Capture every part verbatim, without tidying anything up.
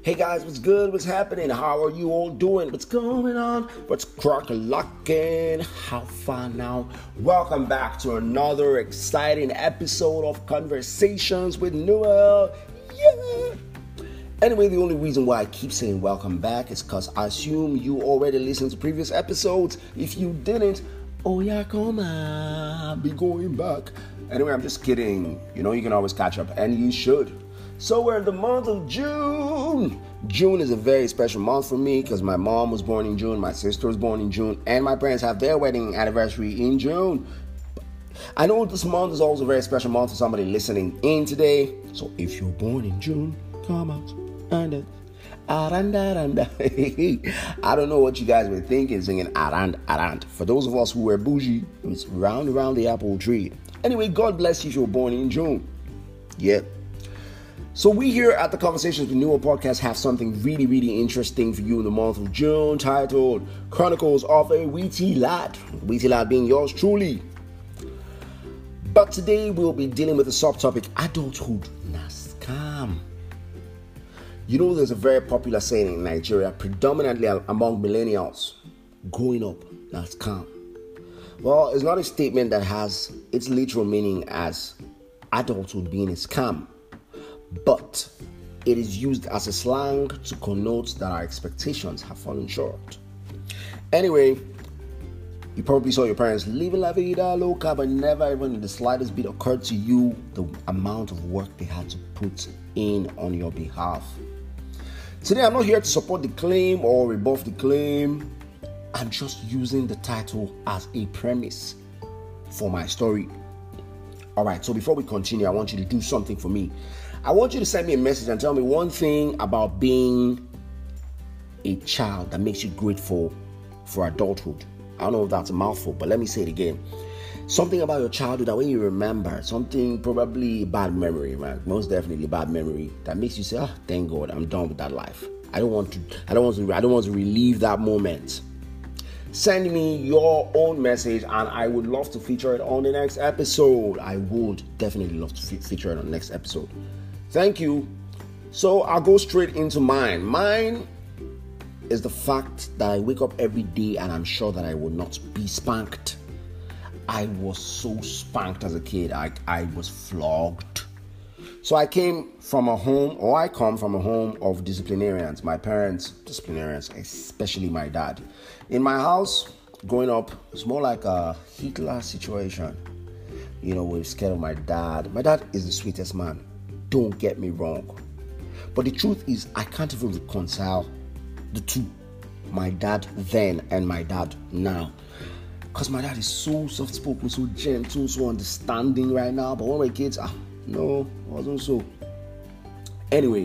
Hey guys, what's good? What's happening? How are you all doing? What's going on? What's crack-a-locking? How far now? Welcome back to another exciting episode of Conversations with Noel. Yeah! Anyway, the only reason why I keep saying welcome back is because I assume you already listened to previous episodes. If you didn't, oh yeah, come on, be going back. Anyway, I'm just kidding. You know, you can always catch up, and you should. So we're in the month of June. June is a very special month for me because my mom was born in June, my sister was born in June, and my parents have their wedding anniversary in June. I know this month is also a very special month for somebody listening in today. So if you're born in June, come out and aranda, aranda. I don't know what you guys were thinking singing arand, arand. For those of us who were bougie, it's round around the apple tree. Anyway, God bless you if you're born in June. Yep. So we here at the Conversations with Noel podcast have something really, really interesting for you in the month of June, titled Chronicles of a Witty Lad. Witty Lad being yours truly. But today we'll be dealing with the subtopic adulthood na scam. You know, there's a very popular saying in Nigeria, predominantly among millennials, growing up na scam. Well, it's not a statement that has its literal meaning as adulthood being a scam, but it is used as a slang to connote that our expectations have fallen short. Anyway, you probably saw your parents living la vida loca, but never even in the slightest bit occurred to you the amount of work they had to put in on your behalf. Today, I'm not here to support the claim or rebuff the claim. I'm just using the title as a premise for my story. All right, so before we continue, I want you to do something for me. I want you to send me a message and tell me one thing about being a child that makes you grateful for adulthood. I don't know if that's a mouthful, but let me say it again. Something about your childhood that when you remember, something probably bad memory, right? Most definitely bad memory that makes you say, "Oh, thank God, I'm done with that life. I don't want to. I don't want to. I don't want to relive that moment." Send me your own message, and I would love to feature it on the next episode. I would definitely love to fe- feature it on the next episode. Thank you. So I'll go straight into mine. Mine is the fact that I wake up every day and I'm sure that I will not be spanked. I was so spanked as a kid. I, I was flogged. So I came from a home, or I come from a home of disciplinarians. My parents, disciplinarians, especially my dad. In my house, growing up, it's more like a Hitler situation. You know, we're scared of my dad. My dad is the sweetest man. Don't get me wrong. But the truth is, I can't even reconcile the two. My dad then and my dad now. Because my dad is so soft-spoken, so gentle, so understanding right now. But when my kids, ah, no, it wasn't so. Anyway,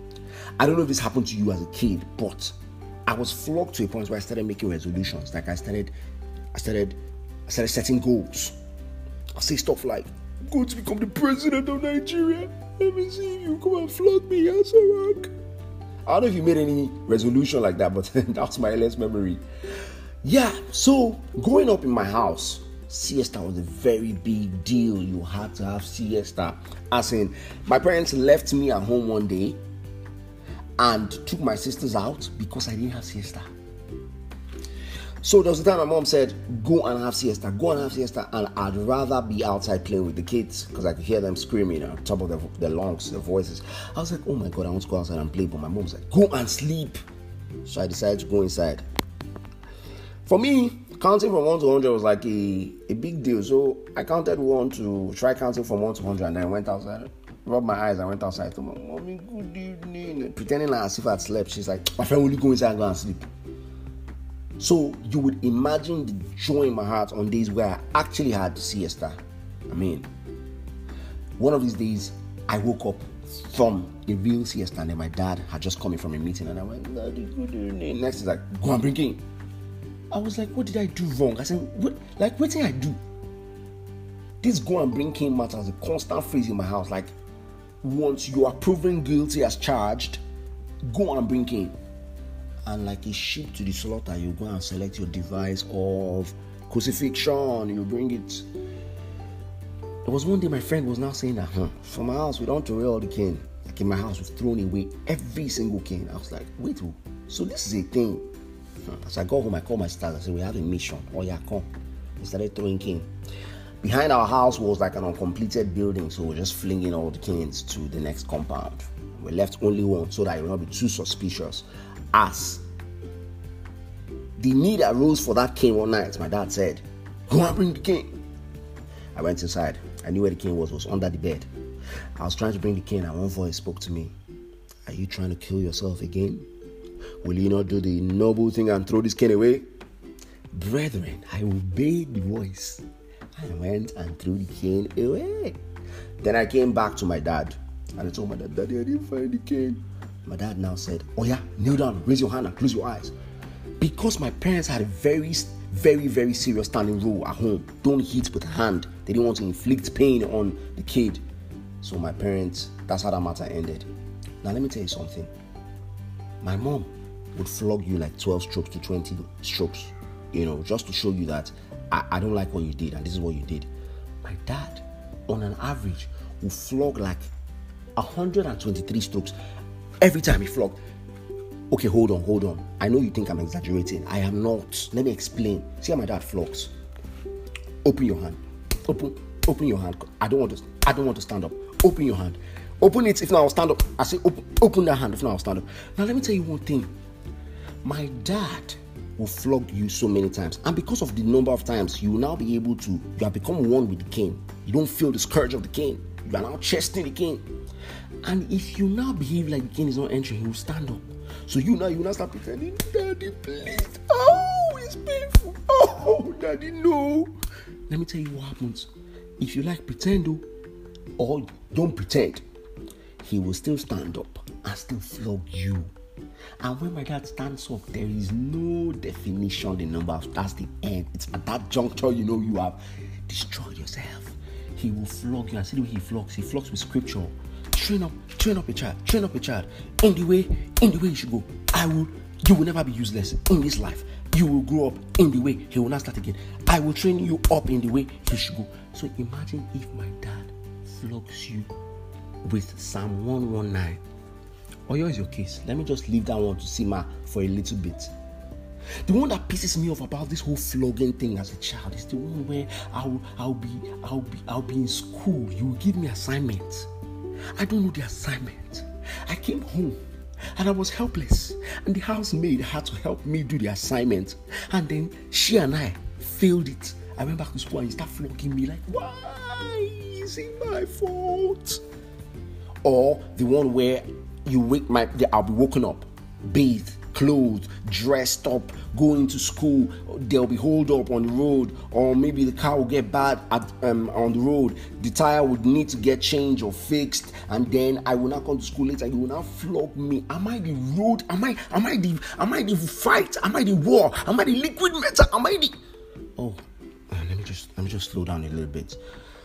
I don't know if this happened to you as a kid, but I was flogged to a point where I started making resolutions. Like I started, I started, I started setting goals. I say stuff like, I'm going to become the president of Nigeria. Let me see you come and flog me as a rock. I don't know if you made any resolution like that, but that's my earliest memory. Yeah, so growing up in my house, siesta was a very big deal. You had to have siesta. As in, my parents left me at home one day and took my sisters out because I didn't have siesta. So there was a time my mom said, go and have siesta, go and have siesta, and I'd rather be outside playing with the kids because I could hear them screaming on top of their, their lungs, their voices. I was like, oh my God, I want to go outside and play, but my mom said, go and sleep. So I decided to go inside. For me, counting from one to one hundred was like a, a big deal. So I counted one to, try counting from one to one hundred, and then I went outside, rubbed my eyes, and went outside. I told my mommy, good evening. Pretending like as if I'd slept. She's like, my friend will you go inside and go and sleep. So you would imagine the joy in my heart on days where I actually had siesta. I mean, one of these days, I woke up from a real siesta, and then my dad had just come in from a meeting, and I went, Daddy, good evening. Next is like, go and bring in. I was like, what did I do wrong? I said, what, like, what did I do? This go and bring in matter is a constant phrase in my house. Like, once you are proven guilty as charged, go and bring in. And like a sheep to the slaughter, you go and select your device of crucifixion, you bring it. There was one day my friend was now saying that, huh, from my house, we don't throw all the cane. Like in my house, we've thrown away every single cane. I was like, wait, so this is a thing. As I go home, I call my staff. I said, we have a mission. Oh yeah, come. We started throwing cane. Behind our house was like an uncompleted building, so we're just flinging all the canes to the next compound. We left only one so that it will not be too suspicious. As the need arose for that cane one night, my dad said, go and bring the cane. I went inside. I knew where the cane was. It was under the bed. I was trying to bring the cane and one voice spoke to me. Are you trying to kill yourself again? Will you not do the noble thing and throw this cane away? Brethren, I obeyed the voice. I went and threw the cane away. Then I came back to my dad and I told my dad, Daddy, I didn't find the cane. My dad now said, oh yeah, kneel down, raise your hand and close your eyes. Because my parents had a very, very, very serious standing rule at home. Don't hit with hand. They didn't want to inflict pain on the kid. So my parents, that's how that matter ended. Now let me tell you something. My mom would flog you like twelve strokes to twenty strokes, you know, just to show you that I, I don't like what you did and this is what you did. My dad, on an average, would flog like one hundred twenty-three strokes every time he flogged. Okay, hold on, hold on. I know you think I'm exaggerating. I am not. Let me explain. See how my dad flogs. Open your hand. Open, open your hand. I don't want to. I don't want to stand up. Open your hand. Open it. If not, I'll stand up. I say, open, open that hand. If not, I'll stand up. Now, let me tell you one thing. My dad will flog you so many times, and because of the number of times, you will now be able to. You have become one with the cane. You don't feel the scourge of the cane. You are now chesting the cane. And if you now behave like the cane is not entering, he will stand up. So you now, you now start pretending, Daddy, please. Oh, it's painful. Oh, Daddy, no. Let me tell you what happens. If you like pretend, though, or don't pretend, he will still stand up and still flog you. And when my dad stands up, there is no definition, the number of, that's the end. It's at that juncture, you know, you have destroyed yourself. He will flog you. And see the way he flogs. He flogs with scripture. Train up, train up a child, train up a child in the way, in the way you should go. I will, you will never be useless in this life. You will grow up in the way. He will not start again. I will train you up in the way he should go. So imagine if my dad flogs you with Psalm one nineteen. Or yours is your case. Let me just leave that one to simmer for a little bit. The one that pisses me off about this whole flogging thing as a child is the one where I'll I'll be I'll be I'll be in school. You will give me assignments. I don't know the assignment. I came home and I was helpless, and the housemaid had to help me do the assignment, and then she and I failed it. I went back to school and he started flogging me like, why is it my fault? Or the one where you wake my I'll be woken up, bathed, clothed, dressed up, going to school. There'll be hold up on the road, or maybe the car will get bad at um on the road. The tire would need to get changed or fixed, and then I will not come to school later. You will not flog me. Am I the road? Am I am I the am I the fight? Am I the war? Am I the liquid metal? Am I the oh let me just let me just slow down a little bit.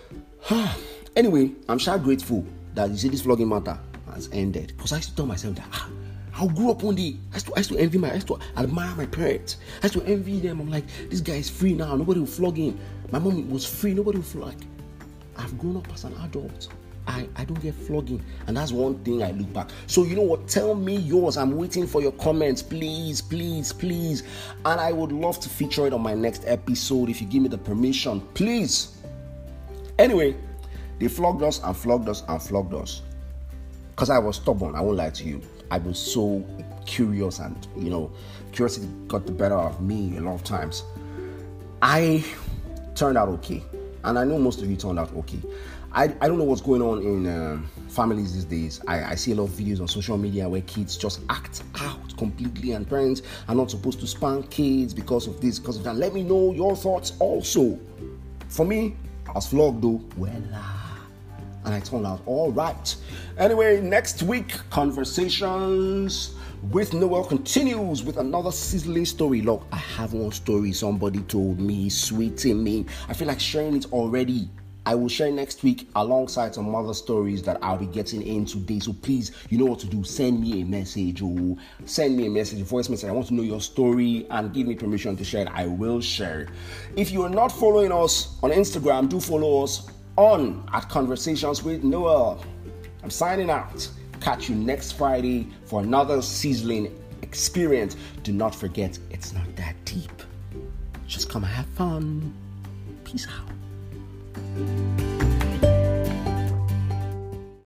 Anyway, I'm sure grateful that you see this flogging matter has ended, because I used to tell myself that ah, I'll grow up one day. I used, to, I used to envy my, I used to admire my parents. I used to envy them. I'm like, this guy is free now. Nobody will flog him. My mom was free. Nobody will flog. I've grown up as an adult. I, I don't get flogging. And that's one thing I look back. So you know what? Tell me yours. I'm waiting for your comments. Please, please, please. And I would love to feature it on my next episode if you give me the permission. Please. Anyway, they flogged us and flogged us and flogged us. Because I was stubborn. I won't lie to you. I was so curious, and you know, curiosity got the better of me a lot of times. I turned out okay, and I know most of you turned out okay. I, I don't know what's going on in um, families these days. I, I see a lot of videos on social media where kids just act out completely, and parents are not supposed to spank kids because of this, because of that. Let me know your thoughts also. For me, I was flogged though. Well, uh, and I turned out all right. Anyway, next week, Conversations with Noel continues with another sizzling story. Look, I have one story somebody told me, sweet in me. I feel like sharing it already. I will share next week alongside some other stories that I'll be getting in today. So please, you know what to do. Send me a message or send me a message, a voice message. I want to know your story and give me permission to share it. I will share. If you are not following us on Instagram, do follow us on at Conversations with Noel. I'm signing out. catch you next Friday for another sizzling experience. Do not forget, it's not that deep. Just come have fun. Peace out.